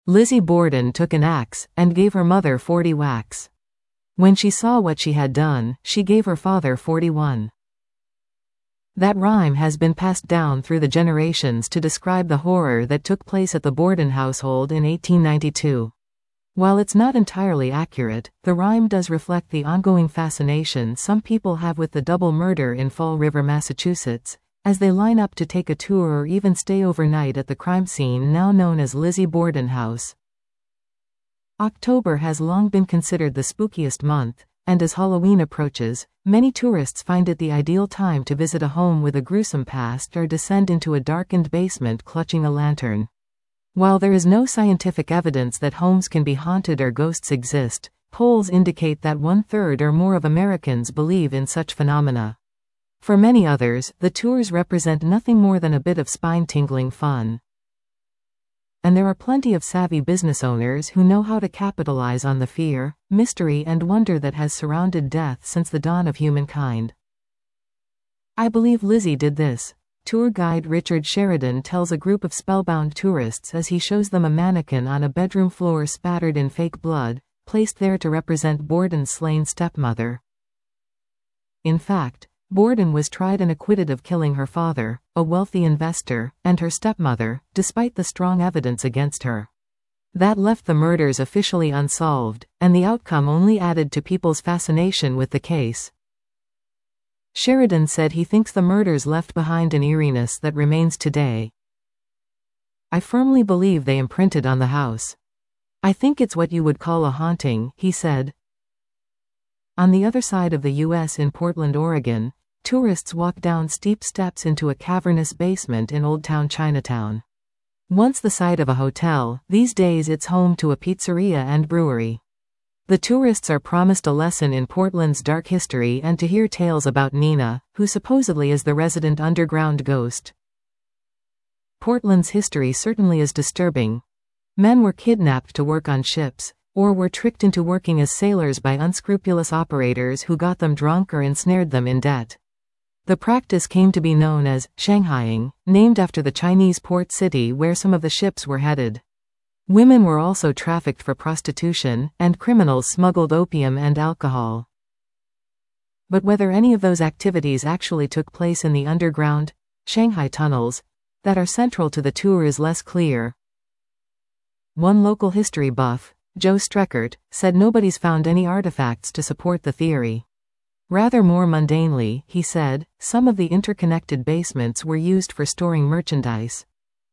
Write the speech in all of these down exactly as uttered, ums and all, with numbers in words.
Lizzie Borden took an axe, and gave her mother forty whacks. When she saw what she had done, she gave her father forty-one. That rhyme has been passed down through the generations to describe the horror that took place at the Borden household in eighteen ninety-two. While it's not entirely accurate, the rhyme does reflect the ongoing fascination some people have with the double murder in Fall River, Massachusetts, as they line up to take a tour or even stay overnight at the crime scene now known as Lizzie Borden House. October has long been considered the spookiest month, and as Halloween approaches, many tourists find it the ideal time to visit a home with a gruesome past or descend into a darkened basement clutching a lantern. While there is no scientific evidence that homes can be haunted or ghosts exist, polls indicate that one-third or more of Americans believe in such phenomena. For many others, the tours represent nothing more than a bit of spine-tingling fun. And there are plenty of savvy business owners who know how to capitalize on the fear, mystery and wonder that has surrounded death since the dawn of humankind. I believe Lizzie did this, tour guide Richard Sheridan tells a group of spellbound tourists as he shows them a mannequin on a bedroom floor spattered in fake blood, placed there to represent Borden's slain stepmother. In fact, Borden was tried and acquitted of killing her father, a wealthy investor, and her stepmother, despite the strong evidence against her. That left the murders officially unsolved, and the outcome only added to people's fascination with the case. Sheridan said he thinks the murders left behind an eeriness that remains today. I firmly believe they imprinted on the house. I think it's what you would call a haunting, he said. On the other side of the U S in Portland, Oregon, tourists walk down steep steps into a cavernous basement in Old Town Chinatown. Once the site of a hotel, these days it's home to a pizzeria and brewery. The tourists are promised a lesson in Portland's dark history and to hear tales about Nina, who supposedly is the resident underground ghost. Portland's history certainly is disturbing. Men were kidnapped to work on ships, or were tricked into working as sailors by unscrupulous operators who got them drunk or ensnared them in debt. The practice came to be known as Shanghaiing, named after the Chinese port city where some of the ships were headed. Women were also trafficked for prostitution, and criminals smuggled opium and alcohol. But whether any of those activities actually took place in the underground, Shanghai tunnels, that are central to the tour is less clear. One local history buff, Joe Streckert, said nobody's found any artifacts to support the theory. Rather more mundanely, he said, some of the interconnected basements were used for storing merchandise.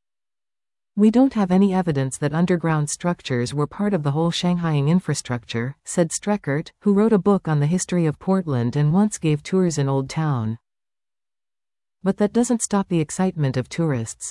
We don't have any evidence that underground structures were part of the whole Shanghaiing infrastructure, said Streckert, who wrote a book on the history of Portland and once gave tours in Old Town. But that doesn't stop the excitement of tourists.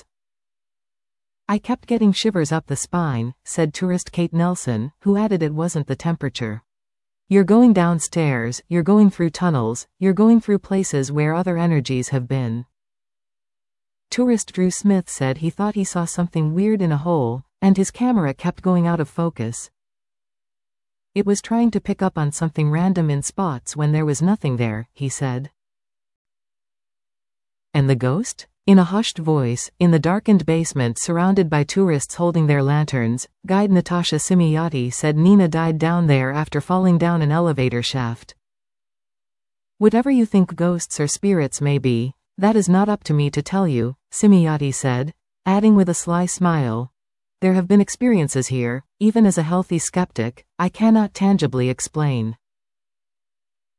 I kept getting shivers up the spine, said tourist Kate Nelson, who added it wasn't the temperature. You're going downstairs, you're going through tunnels, you're going through places where other energies have been. Tourist Drew Smith said he thought he saw something weird in a hole, and his camera kept going out of focus. It was trying to pick up on something random in spots when there was nothing there, he said. And the ghost? In a hushed voice, in the darkened basement surrounded by tourists holding their lanterns, guide Natasha Simiati said Nina died down there after falling down an elevator shaft. Whatever you think ghosts or spirits may be, that is not up to me to tell you, Simiati said, adding with a sly smile. There have been experiences here, even as a healthy skeptic, I cannot tangibly explain.